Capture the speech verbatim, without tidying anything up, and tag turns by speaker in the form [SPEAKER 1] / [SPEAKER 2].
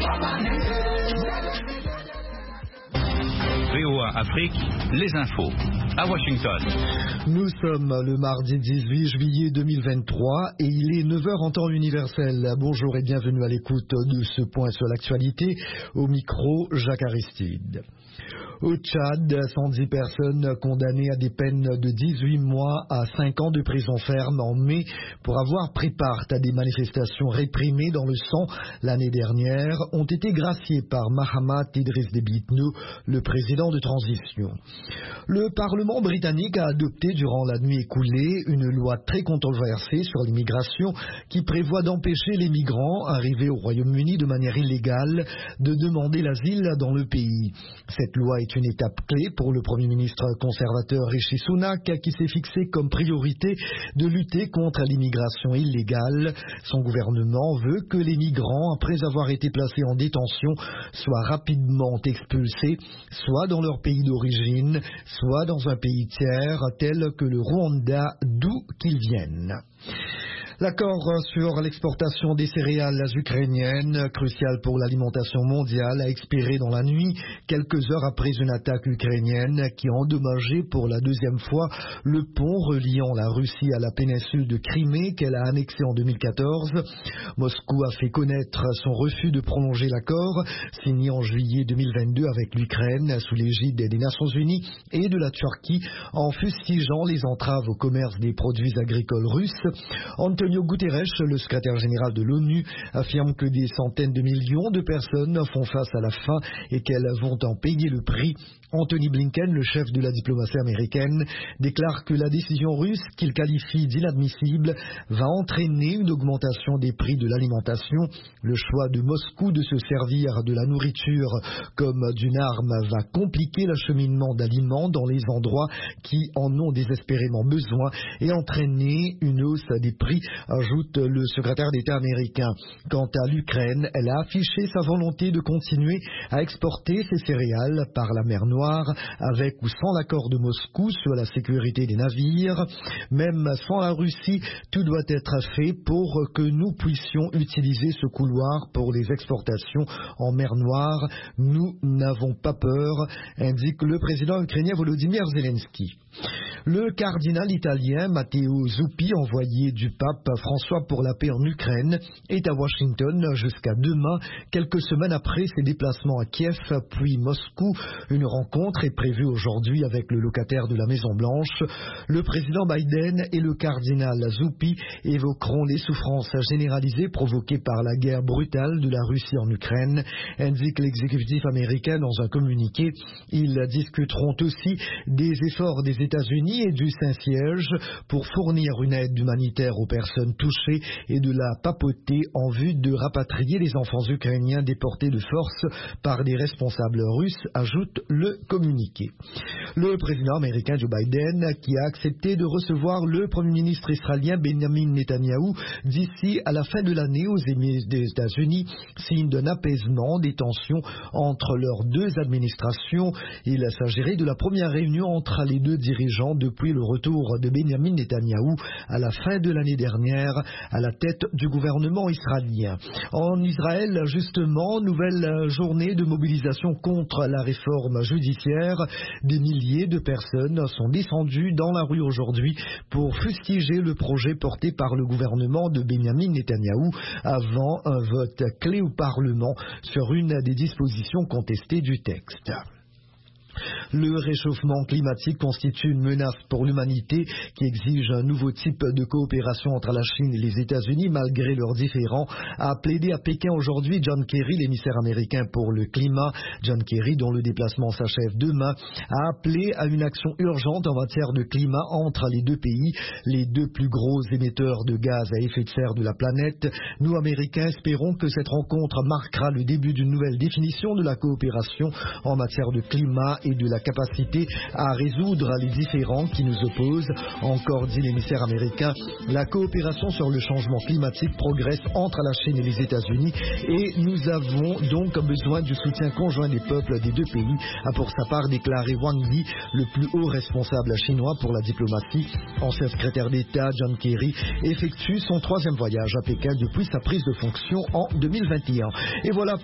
[SPEAKER 1] V O A Afrique, les infos, à Washington.
[SPEAKER 2] Nous sommes le mardi dix-huit juillet deux mille vingt-trois et il est neuf heures en temps universel. Bonjour et bienvenue à l'écoute de ce point sur l'actualité. Au micro, Jacques Aristide. Au Tchad, cent dix personnes condamnées à des peines de dix-huit mois à cinq ans de prison ferme en mai pour avoir pris part à des manifestations réprimées dans le sang l'année dernière ont été graciées par Mahamat Idriss Déby Itno, le président de transition. Le Parlement britannique a adopté durant la nuit écoulée une loi très controversée sur l'immigration qui prévoit d'empêcher les migrants arrivés au Royaume-Uni de manière illégale de demander l'asile dans le pays. Cette loi est une étape clé pour le Premier ministre conservateur Rishi Sunak qui s'est fixé comme priorité de lutter contre l'immigration illégale. Son gouvernement veut que les migrants, après avoir été placés en détention, soient rapidement expulsés, soit dans leur pays d'origine, soit dans un pays tiers tel que le Rwanda d'où qu'ils viennent. L'accord sur l'exportation des céréales ukrainiennes, crucial pour l'alimentation mondiale, a expiré dans la nuit, quelques heures après une attaque ukrainienne qui a endommagé pour la deuxième fois le pont reliant la Russie à la péninsule de Crimée qu'elle a annexé en deux mille quatorze. Moscou a fait connaître son refus de prolonger l'accord, signé en juillet deux mille vingt-deux avec l'Ukraine sous l'égide des Nations Unies et de la Turquie, en fustigeant les entraves au commerce des produits agricoles russes. Antonio Guterres, le secrétaire général de l'ONU, affirme que des centaines de millions de personnes font face à la faim et qu'elles vont en payer le prix. Anthony Blinken, le chef de la diplomatie américaine, déclare que la décision russe, qu'il qualifie d'inadmissible, va entraîner une augmentation des prix de l'alimentation. Le choix de Moscou de se servir de la nourriture comme d'une arme va compliquer l'acheminement d'aliments dans les endroits qui en ont désespérément besoin et entraîner une hausse des prix, ajoute le secrétaire d'État américain. Quant à l'Ukraine, elle a affiché sa volonté de continuer à exporter ses céréales par la mer Noire, avec ou sans l'accord de Moscou sur la sécurité des navires. Même sans la Russie, tout doit être fait pour que nous puissions utiliser ce couloir pour les exportations en mer Noire. Nous n'avons pas peur, indique le président ukrainien Volodymyr Zelensky. Le cardinal italien Matteo Zuppi, envoyé du pape François pour la paix en Ukraine, est à Washington jusqu'à demain, quelques semaines après ses déplacements à Kiev puis Moscou. Une rencontre est prévue aujourd'hui avec le locataire de la Maison-Blanche. Le président Biden et le cardinal Zuppi évoqueront les souffrances généralisées provoquées par la guerre brutale de la Russie en Ukraine, indique l'exécutif américain dans un communiqué. Ils discuteront aussi des efforts des États-Unis et du Saint-Siège pour fournir une aide humanitaire aux personnes touchées et de la papauté en vue de rapatrier les enfants ukrainiens déportés de force par des responsables russes, ajoute le communiqué. Le président américain Joe Biden, qui a accepté de recevoir le premier ministre israélien Benjamin Netanyahou d'ici à la fin de l'année aux États-Unis, signe d'un apaisement des tensions entre leurs deux administrations. Il s'agirait de la première réunion entre les deux dirigeants depuis le retour de Benjamin Netanyahou à la fin de l'année dernière à la tête du gouvernement israélien. En Israël, justement, nouvelle journée de mobilisation contre la réforme judiciaire. Des milliers de personnes sont descendues dans la rue aujourd'hui pour fustiger le projet porté par le gouvernement de Benjamin Netanyahou avant un vote clé au Parlement sur une des dispositions contestées du texte. Le réchauffement climatique constitue une menace pour l'humanité qui exige un nouveau type de coopération entre la Chine et les États-Unis malgré leurs différends, a plaidé à Pékin aujourd'hui John Kerry, l'émissaire américain pour le climat. John Kerry, dont le déplacement s'achève demain, a appelé à une action urgente en matière de climat entre les deux pays, les deux plus gros émetteurs de gaz à effet de serre de la planète. Nous, Américains, espérons que cette rencontre marquera le début d'une nouvelle définition de la coopération en matière de climat et de la capacité à résoudre les différends qui nous opposent. Encore dit l'émissaire américain, la coopération sur le changement climatique progresse entre la Chine et les États-Unis et nous avons donc besoin du soutien conjoint des peuples des deux pays, a pour sa part déclaré Wang Yi, le plus haut responsable chinois pour la diplomatie. Ancien secrétaire d'État, John Kerry effectue son troisième voyage à Pékin depuis sa prise de fonction en deux mille vingt et un. Et voilà